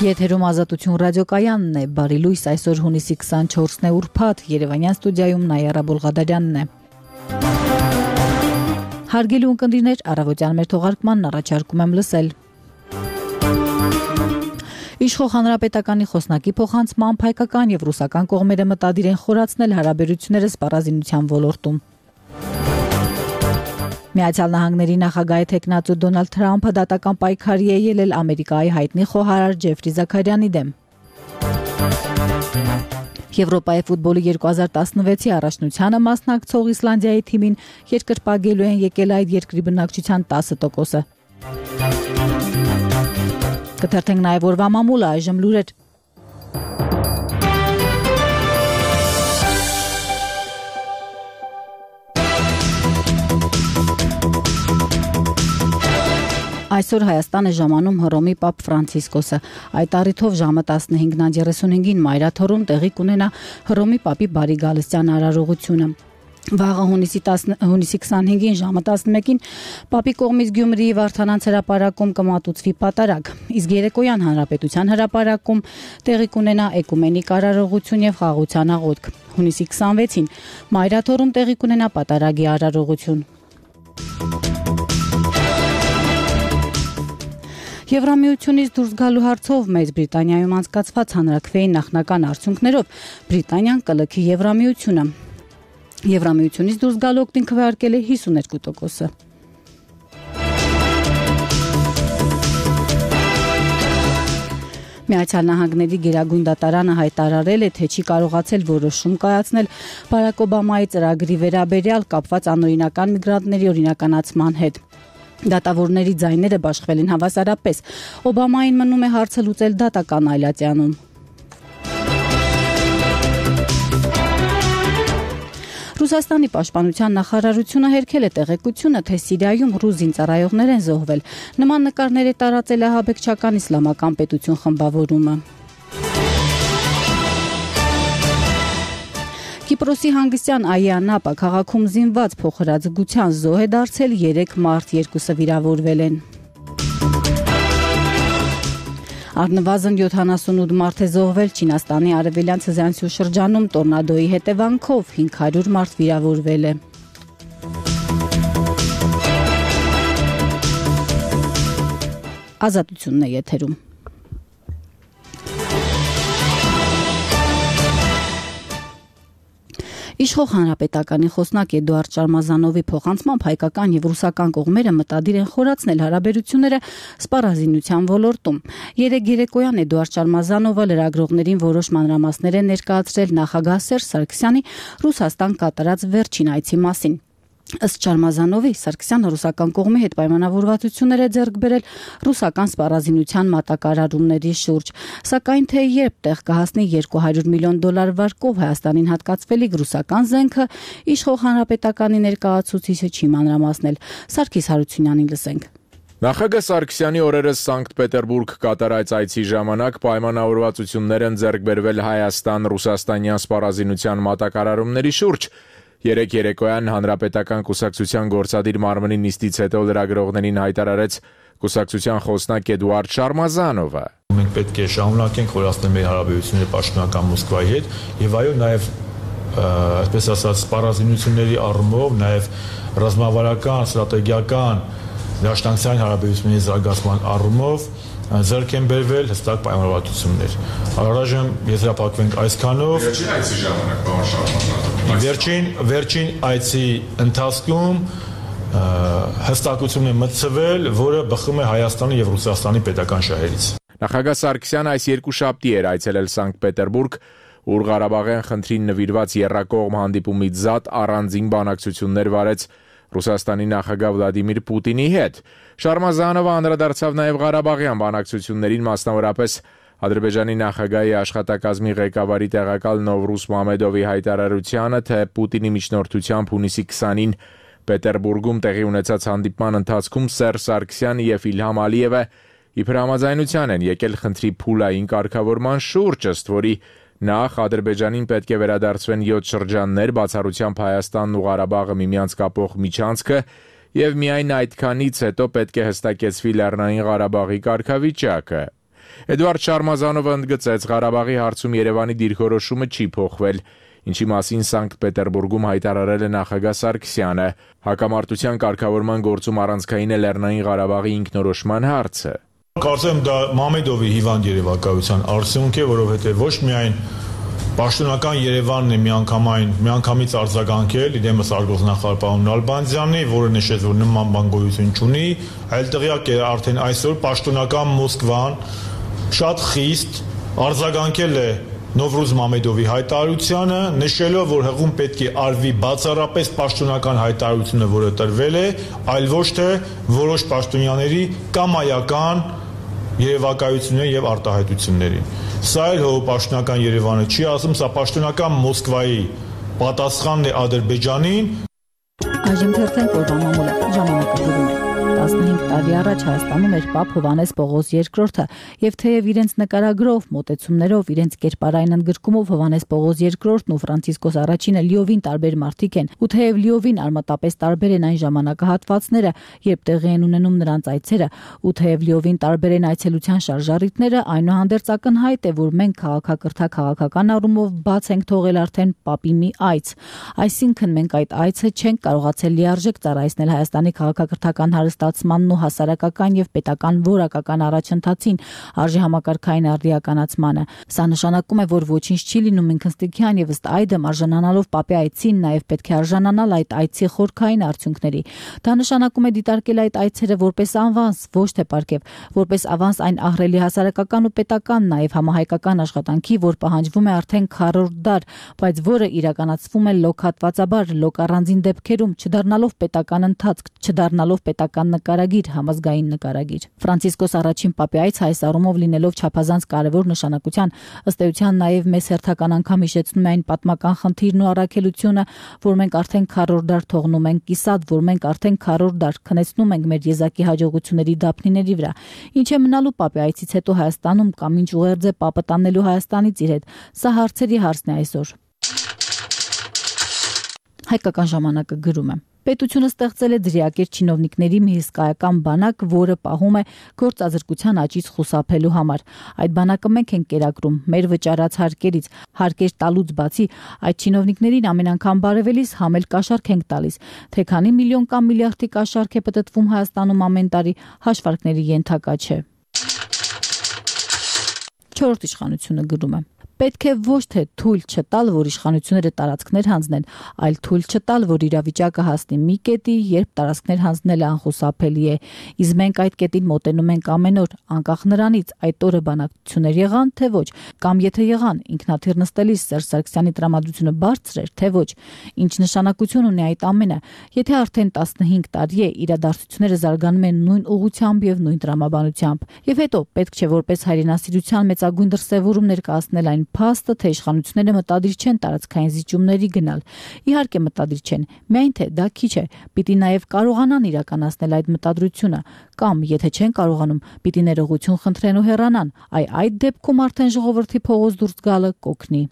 Եթերում Ազատություն ռադիոկայանն է, բարի լույս, այսօր հունիսի 24-ն է ուրբաթ, Երևանյան ստուդիայում Նայարա Բոլղադարյանն է։ Հարգելի ունկնդիրներ, առավոտյան մեր թողարկմանն առաջարկում եմ լսել։ Իշխող հանրապետականի խոսնակի փոխանցմամբ հայկական եւ ռուսական կողմերը մտադիր են խորացնել հարաբերությունները սպառազինության ոլորտում։ Միացյալ Նահանգների նախագահի թեկնածու Դոնալդ Թրամփը դատական պայքարի է ելել Ամերիկայի հայտնի խոհարար Ջեֆրի Զաքարյանի դեմ։ Եվրոպայի ֆուտբոլի 2016-ի առաջնությանը մասնակցող Իսլանդիայի թիմին երկրպագելու են եկել այդ երկրի բնակչության 10%-ը։ Կթերթենք նաև օրվա մամուլը, այժմ լուրեր։ Այսօր Հայաստան է ժամանում Հռոմի Պապ Ֆրանցիսկոսը։ Այդ առիթով ժամը 15:35-ին Մայրաթորում տեղի կունենա Հռոմի Պապի բարի գալստյան արարողությունը։ Վաղը հունիսի 25-ին ժամը 11-ին Պապի կողմից Գյումրիի Վարդանանց հրապարակում կմատուցվի պատարագ, իսկ երեկոյան Հանրապետության հրապարակում տեղի կունենա էկումենիկ արարողություն եւ խաղաղության աղոթք։ Հունիսի 26-ին Մայրաթորում տեղի կունենա պատարագի արարողություն։ Եվրամիությունից դուրս գալու հարցով Մեծ Բրիտանիայում անցկացված հանրաքվեի նախնական արդյունքներով Բրիտանիան կլքի Եվրամիությունը։ Եվրամիությունից դուրս գալու օգտին քվեարկել է 52%-ը։ Միացյալ Նահանգների գերագույն դատարանը հայտարարել է, թե չի կարողացել որոշում կայացնել Բարակ Օբամայի ծրագրի վերաբերյալ կապված անօրինական միգրանտների օրինականացման հետ։ Դատավորների ձայները բաշխվել են հավասարապես։ Օբամային մնում է հարցը լուծել դատական այլատյանում։ Ռուսաստանի պաշտպանության նախարարությունը հերքել է տեղեկությունը, թե Սիրիայում ռուս զինծառայողներ են զոհվել։ Նման նկարներ է տարածել ահաբեկչական իսլամական պետություն խմբավորումը։ Կիպրոսի հանգստյան Այա Նապա քաղաքում զինված փոխհրաձգության զոհ է դարձել 3 մարդ, 2-ը վիրավորվել են։ Առնվազն 78 մարդ է զոհվել Չինաստանի արևելյան Ցզյանսյու շրջանում տորնադոյի հետևանքով, 500 մարդ վիրավորվել է։ Ազատությունն է եթերում։ Իշխող հանրապետականի խոսնակ Էդուարդ Շարմազանովի փոխանցմամբ հայկական եւ ռուսական կողմերը մտադիր են խորացնել հարաբերությունները սպառազինության ոլորտում։ Երեկ երեկոյան Էդուարդ Շարմազանովը լրագրողներին որոշ մանրամասներ է ներկայացրել նախագահ Սերժ Սարգսյանի Ռուսաստան կատարած վերջին այցի մասին։ Ըստ Շարմազանովի, Սարգսյանը ռուսական կողմի հետ պայմանավորվածություններ է ձեռք բերել ռուսական սպառազինության մատակարարումների շուրջ, սակայն թե երբ տեղ կհասնի $200 միլիոն վարկով Հայաստանին հատկացվելիք ռուսական զենքը, իշխող հանրապետականի ներկայացուցիչը չի մանրամասնել։ Սարգիս Հարությունյանին լսենք։ Նախագահ Սարգսյանի օրերս Սանկտ Պետերբուրգ կատարած այցի ժամանակ պայմանավորվածություններ են ձեռք բերվել Հայաստան-Ռուսաստանյան սպառազինության մատակարարումների շուրջ։ Երեկ երեկոյան հանրապետական կուսակցության գործադիր մարմնի նիստից հետո լրագրողներին հայտարարեց կուսակցության խոսնակ Էդուարդ Շարմազանովը։ Մենք պետք է շարունակենք խորացնել մեր հարաբերությունները պաշտոնական Մոսկվայի հետ եւ այո, նաեւ այսպես ասած սպառազինությունների առումով, նաեւ ռազմավարական, ստրատեգիական, դաշնակցային հարաբերությունների զարգացման առումով ձեռք են բերվել հստակ պայմանավորվածություններ։ Առայժմ եզրափակվենք այսքանով։ Վերջին այցի ժամանակ բան Շարմազանով։ Վերջին այցի ընթացքում հստակություն է մտցվել, որը բխում է Հայաստանի եւ Ռուսաստանի պետական շահերից։ Նախագահ Սարգսյանը այս երկուշաբթի էր այցելել Սանկտ Պետերբուրգ, ուր Ղարաբաղյան խնդրին նվիրված եռակողմ հանդիպումից զատ առանձին բանակցություններ վարեց Ռուսաստանի նախագահ Վլադիմիր Պուտինի հետ։ Շարմազանովը անդրադարձավ նաև Ղարաբաղյան բանակցություններին, մասնավորապես Ադրբեջանի նախագահի աշխատակազմի ղեկավարի տեղակալ Նովրուզ Մամեդովի հայտարարությանը, թե Պուտինի միջնորդությամբ հունիսի 20-ին Պետերբուրգում տեղի ունեցած հանդիպման ընթացքում Սերժ Սարգսյանը եւ Իլհամ Ալիևը իբր համաձայնության են եկել խնդրի փուլային կարգավորման շուրջ, ըստ որի նախ Ադրբեջանին պետք է վերադարձվեն 7 շրջաններ, բացառությամբ Հայաստանն ու Ղարաբաղը միմյանց կապող միջանցքը եւ միայն այդքանից հետո պետք է հստակեցվի Լեռնային Ղարաբաղի կարգավիճակը։ Էդուարդ Շարմազանովը ընդգծեց, Ղարաբաղի հարցում Երևանի դիրքորոշումը չի փոխվել, ինչի մասին Սանկտ Պետերբուրգում հայտարարել է նախագահ Սարգսյանը։ Հակամարտության կարգավորման գործում առանցքային է Լեռնային Ղարաբաղի ինքնորոշման հարցը։ Կարծեմ դա Մամեդովի հիվանդ երևակայության արդյունք է, որովհետև ոչ միայն պաշտոնական Երևանն է միանգամից արձագանքել իրենս արտգործնախարար պարոն Նալբանդյանի, որը նշեց, որ նման բան գոյություն չունի, այլ տեղյակ է արդեն այսօր պաշտոնական Մոսկվան շատ խիստ արձագանքել է Նովրուզ Մամեդովի հայտարարությանը, նշելով, որ հղում պետք է արվի բացառապես պաշտոնական հայտարարությունը, որը տրվել է, այլ ոչ թե որոշ պաշտոնյաների կամայական երևակայությունների եւ արտահայտությունների։ Սա էլ հողապաշտոնական Երևանը չի ասում, սա պաշտոնական Մոսկվայի պատասխանն է Ադրբեջանին։ Այժմ թերթենք օրվա մամուլը ժամանակը գրում է։ 15 տարի առաջ Հայաստանում էր Պապ Հովհաննես Պողոս II-ը, եւ թեև իրենց նկարագրով, մոտեցումներով, իրենց կերպարային ընդգրկումով Հովհաննես Պողոս II-ն ու Ֆրանցիսկոս առաջինը լիովին տարբեր մարդիկ են, ու թեև լիովին արմատապես տարբեր են այն ժամանակահատվածները, երբ տեղի են ունենում նրանց այցերը, ու թեև լիովին տարբեր են այցելության շարժառիթները, այնուհանդերձ ակնհայտ է, որ մենք քաղաքական առումով բաց ենք թողել արդեն Պապի մի այց։ Այսինքն մենք այդ այցը չենք կարողացել լիարժեք ծառայեցնել Հայաստանի քաղաքակրթական հարստացմանն ու հասարակական եւ պետական որակական առաջընթացին, արժեհամակարգային արդիականացմանը։ Սա նշանակում է, որ ոչինչ չի լինում ինքնստիքյան եւ ըստ այդմ արժանանալով Պապի այցին նաեւ պետք է արժանանալ այդ այցի խորքային արդյունքների։ Դա նշանակում է դիտարկել այդ այցերը որպես ավանս, ոչ թե պարգև, որպես ավանս այն ահռելի հասարակական ու պետական, նաեւ համահայկական աշխատանքի, որ պահանջվում է արդեն քառորդ դար, բայց որը իրականացվում է լոկհատվածաբար, լոկ-առանձին դեպքերում, չդառնալով պետական ընթացք, չդառնալով պետական նկարագիր, համազգային նկարագիր։ Ֆրանցիսկոս առաջին Պապի այցը այս առումով լինելով չափազանց կարևոր նշանակության, ըստ էության նաև մեզ հերթական անգամ հիշեցնում է այն պատմական խնդիրն ու առաքելությունը, որ մենք արդեն քառորդ դար թողնում ենք կիսատ, որ մենք արդեն քառորդ դար քնեցնում ենք մեր եզակի հաջողությունների դափնիների վրա։ Ինչ է մնալու Պապի այցից հետո Հայաստանում կամ ինչ ուղերձ է Պապը տանելու Հայաստանից իր հետ։ Սա հարցերի հարցն է այսօր։ Հայկական ժամանակը գրում է. Պետությունը ստեղծել է ձրիակեր չինովնիկների մի հսկայական բանակ, որը պահում է գործազրկության աճից խուսափելու համար։ Այդ բանակը մենք ենք կերակրում մեր վճարած հարկերից, հարկեր տալուց բացի, այդ չինովնիկներին ամեն անգամ բարևելիս համել կաշառք ենք տալիս, թե քանի միլիոն կամ միլիարդի կաշառք է պտտվում Հայաստանում ամեն տարի, հաշվարկների ենթակա չէ։ Չորրորդ իշխանությունը գրում է. Պետք է ոչ թե թույլ չտալ, որ իշխանությունները տարածքներ հանձնեն, այլ թույլ չտալ, որ իրավիճակը հասնի մի կետի, երբ տարածքներ հանձնելը անխուսափելի է։ Իսկ մենք այդ կետին մոտենում ենք ամեն օր, անկախ նրանից այդ օրը բանակցություններ եղան, թե ոչ, կամ եթե եղան, ինքնաթիռ նստելիս Սերժ Սարգսյանի տրամադրությունը բարձր էր, թե ոչ։ Ինչ նշանակություն ունի այդ ամենը, եթե արդեն 15 տարի է իրադարձությունները զարգանում են նույն ուղղությամբ եւ նույն տրամաբանությամբ։ Եվ հետո պետք չէ որպես հայրենասիրության մեծագույն դրսևորում ներկայացնել այն փաստը, թե իշխանությունները մտադիր չեն տարածքային զիջումների գնալ։ Իհարկե մտադիր չեն, միայն թե դա քիչ է, պիտի նաև կարողանան իրականացնել այդ մտադրությունը, կամ եթե չեն կարողանում, պիտի ներողություն խնդրեն ու հեռանան, այդ դեպքում արդեն ժողովրդի փողոց դուրս գալը կօգնի։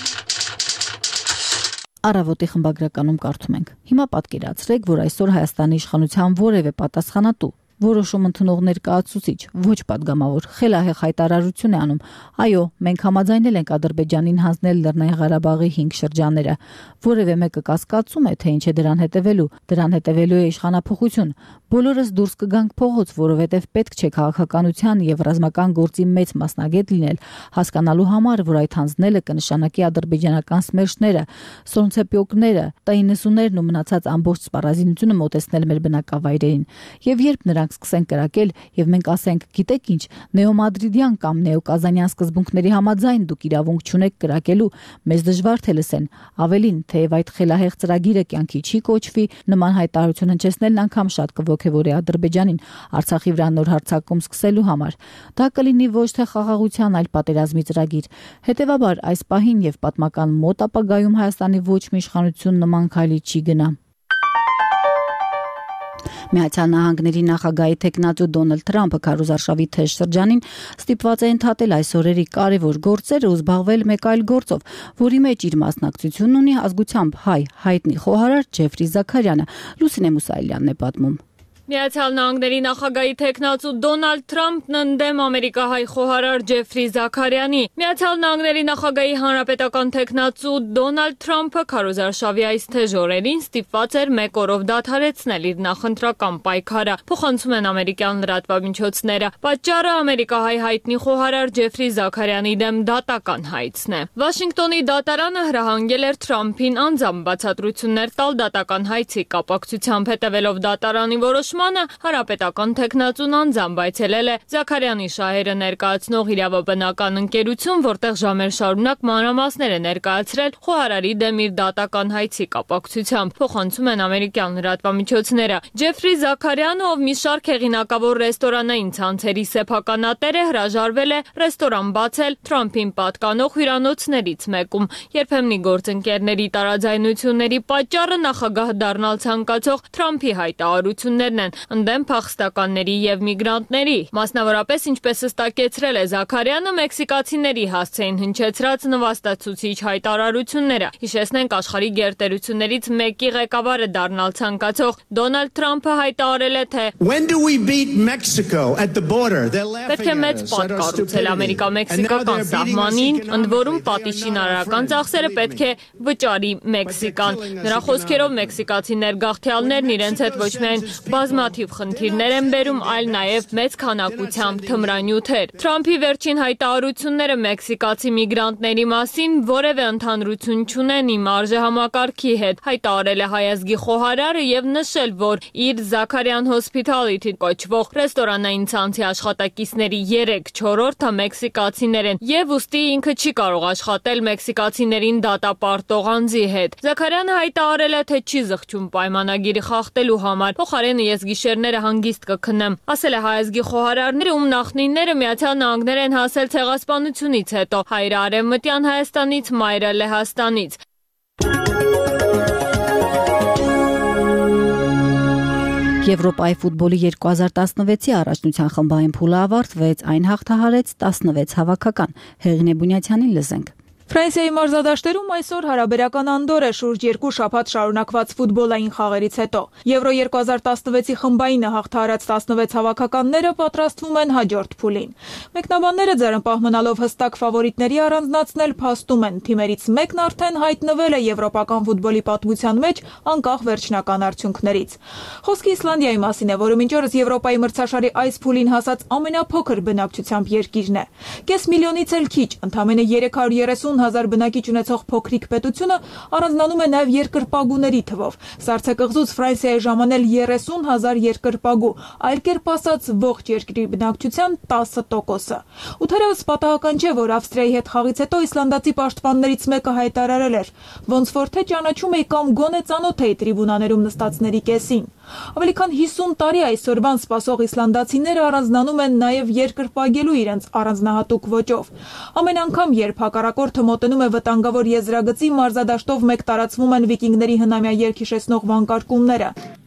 Առավոտի խմբագրականում կարդում ենք. Հիմա պատկերացրեք, որ այսօր Հայաստանի իշխանության որևէ պատասխանատու որոշում ընդունող ներկայացուցիչ, ոչ падգամավոր, խելահեղ հայտարարություն է անում. Այո, մենք համաձայնել ենք Ադրբեջանին հանձնել Լեռնային Ղարաբաղի 5 շրջանները։ Որևէ մեկը կասկածում է, թե ինչ է դրան հետևելու։ Դրան հետևելու է իշխանափոխություն։ Բոլորս դուրս կգանք փողոց, որովհետև պետք չէ քաղաքականության եւ ռազմական գործի մեծ մասնագետ լինել, հասկանալու համար, որ այդ հանձնելը կնշանակի ադրբեջանական սմերշները, սոնցեպյոկները, T-90-ներն ու մնացած ամբողջ սպառազինությունը մոտեցնել մեր բնակավայրերին։ Եվ երբ նրանք սկսեն կրակել եւ մենք ասենք, գիտեք ինչ, նեոմադրիդյան կամ նեոկազանյան սկզբունքների համաձայն դուք իրավունք չունեք կրակելու, մեզ դժվար թե լսեն։ Ավելին, թեև այդ խելահեղ ծրագիրը կյանքի չի կոչվի, նման հայտարարություն հնչեցնելն անգամ շատ կոգևորի Ադրբեջանին Արցախի վրա նոր հարձակում սկսելու համար։ Դա կլինի ոչ թե խաղաղության, այլ պատերազմի ծրագիր։ Հետևաբար այս պահին եւ պատմական մոտ ապագայում Հայաստանի ոչ մի իշխանություն նման քայլի չի գնա։ Միացյալ Նահանգների նախագահի տեխնատու Դոնալդ Թրամփը քարոզարշավի թեժ շրջանին ստիպված է ընդհատել այս օրերի կարևոր գործերը ու զբաղվել մեկ այլ գործով, որի մեջ իր մասնակցությունն ունի ազգությամբ հայ հայտնի խոհարար Ջեֆրի Զաքարյանը։ Լուսինե Մուսայելյանն է պատմում։ Միացյալ Նահանգների նախագահի թեկնածու Դոնալդ Թրամփն ընդդեմ ամերիկահայ խոհարար Ջեֆրի Զաքարյանի։ Միացյալ Նահանգների նախագահի հանրապետական թեկնածու Դոնալդ Թրամփը քարոզարշավի այս թեժ օրերին ստիպված էր 1 օրով դադարեցնել իր նախընտրական պայքարը, փոխանցում են ամերիկյան լրատվամիջոցները։ Պատճառը ամերիկահայ հայտնի խոհարար Ջեֆրի Զաքարյանի դեմ դատական հայցն է։ Վաշինգտոնի դատարանը հրահանգել էր Թրամփին անձամբ բացատրություններ տալ դատական հայցի կապակցությամբ, հետևելով դատարանի որոշմանը, հանրապետական թեկնածուն անձամբ այցելել է Զաքարյանի շահերը ներկայացնող իրավաբանական ընկերություն, որտեղ ժամեր շարունակ մանրամասներ է ներկայացրել խոհարարի դեմ իր դատական հայցի կապակցությամբ, փոխանցում են ամերիկյան լրատվամիջոցները։ Ջեֆրի Զաքարյանը, ով մի շարք հեղինակավոր ռեստորանային ցանցերի սեփականատեր է, հրաժարվել է ռեստորան բացել Թրամփին պատկանող հյուրանոցներից մեկում։ Երբեմնի գործընկերների տարաձայնությունների պատճառը նախագահ դառնալ ցանկացող Թրամփի հայտարարություններն են ընդդեմ փախստականների եւ միգրանտների։ Մասնավորապես, ինչպես հստակեցրել է Զաքարյանը, մեքսիկացիների հասցեին հնչեցրած նվաստացուցիչ հայտարարությունները։ Հիշեցնենք, աշխարհի գերտերություններից մեկի ղեկավարը դառնալ ցանկացող Դոնալդ Թրամփը հայտարարել է, թե պետք է մեծ պատ կառուցել ամերիկա-մեքսիկական սահմանին, ընդ որում պատիժի նարարական ծախսերը պետք է վճարի Մեքսիկան։ Նրա խոսքերով մեքսիկացիներ գաղթյալներն իրենց հետ ոչ միայն բազմաթիվ խնդիրներ են բերում, այլ նաև մեծ քանակությամբ թմրանյութեր։ Թրամփի վերջին հայտարարությունները մեքսիկացի միգրանտների մասին որևէ ընդհանրություն չունեն իմ արժեհամակարգի հետ, հայտարարել է հայազգի խոհարարը եւ նշել, որ իր Զաքարյան Hospitality կոչվող ռեստորանային ցանցի աշխատակիցների 3/4-ը մեքսիկացիներ են եւ ուստի ինքը չի կարող աշխատել մեքսիկացիներին դատապարտող անձի հետ։ Զաքարյանը հայտարարել է, թե չի զղջում պայմանագիրը խախտելու համար, փոխարենը ես գիշերները հանգիստ կքնեմ, ասել է հայազգի խոհարարները, ում նախնիները Միացյալ Նահանգներ են հասել ցեղասպանությունից հետո, հայրը Արևմտյան Հայաստանից, մայրը Լեհաստանից։ Եվրոպայի ֆուտբոլի 2016-ի առաջնության խմբային փուլը ավարտվեց, այն հաղթահարեց 16 հավաքական։ Հեղինե Բունյացյանին լսենք։ Ֆրանսիայի մարզադաշտերում այսօր հարաբերական անդոր է շուրջ 2 շաբաթ շարունակված ֆուտբոլային խաղերից հետո։ Եվրո 2016-ի խմբայինը հաղթահարած 16 հավաքականները պատրաստվում են հաջորդ փուլին։ Մեկնաբանները ձեռնպահ մնալով հստակ ֆավորիտների առանձնացնել փաստում են, թիմերից մեկն արդեն հայտնվել է եվրոպական ֆուտբոլի պատմության մեջ անկախ վերջնական արդյունքներից։ Խոսքը Իսլանդիայի մասին է, որը մինչ օրս Եվրոպայի մրցաշարի այս փուլին հասած ամենափոքր բնակչությամբ երկիրն է։ Կես միլիոնից էլ քիչ, ընդամենը 330,000 բնակիչ ունեցող փոքրիկ պետությունը առանձնանում է նաև երկրպագուների թվով։ Սառցե կղզուց Ֆրանսիայի ժամանել 30,000 երկրպագու, այլ կերպ ասած ողջ երկրի բնակչության 10%-ը։ Ու թերևս պատահական չէ, որ Ավստրիայի հետ խաղից հետո իսլանդացի պաշտպաններից մեկը հայտարարել էր, ոնց որ թե ճանաչում էի կամ գոնե ծանոթ էի տրիբունաներում նստածների կեսին։ Ավելի քան 50 տարի այսօրվան սպասող իսլանդացիները առանձնանում են նաև երկրպագելու իրենց առանձնահատուկ ոճով։ Ամեն անգամ, երբ հակառակորդը մոտենում է վտանգավոր եզրագծի, մարզադաշտով մեկ տարածվում են վիկինգների հնամյա երգ հիշեցնող վանկարկումները։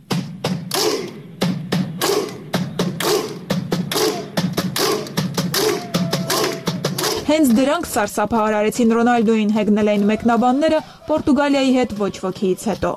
Հենց դրանք սարսափահար արեցին Ռոնալդոին, հեգնել էին մեկնաբանները Պորտուգալիայի հետ ոչ ոքիից հետո։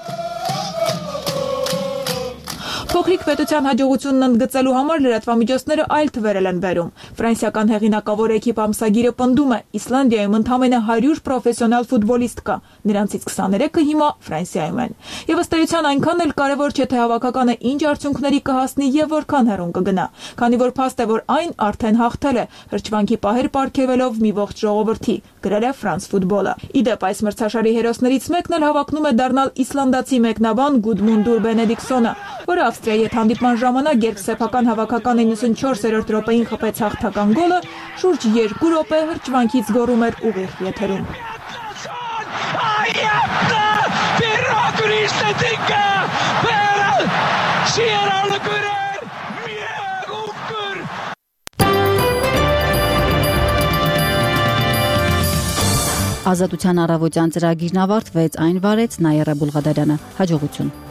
Փոքրիկ պետության հաջողությունն ընդգծելու համար լրատվամիջոցները այլ թվեր են բերում։ Ֆրանսիական հեղինակավոր էկիպ ամսագիրը պնդում է, Իսլանդիայում ընդամենը 100 պրոֆեսիոնալ ֆուտբոլիստ կա, նրանցից 23-ը հիմա Ֆրանսիայում են։ Եվ ըստ էության այնքան էլ կարևոր չէ, թե հավաքականը ինչ արդյունքների կհասնի եւ որքան հեռուն կգնա, քանի որ փաստ է, որ այն արդեն հաղթել է, հրճվանքի պահեր պարգևելով մի ողջ ժողովրդի, գրել է France Football-ը։ Իդեպ այս մրցաշարի հերոսներից մեկն էլ հավակնում է դառնալ իսլանդացի մեկնաբան Գուդմունդուր Բենեդիկտսոնը, որը Ավստրիայի հետ հանդիպման ժամանակ, երբ սեփական հավաքական 94-րդ րոպեին խփեց հաղթական գոլը, շուրջ 2 րոպե հրճվանքից գոռում էր ուղիղ եթերում։ Ազատության առավոտյան ծրագիրն ավարտվեց, այն վարեց Նայիրա Բուլղադարյանը։ Հաջողություն։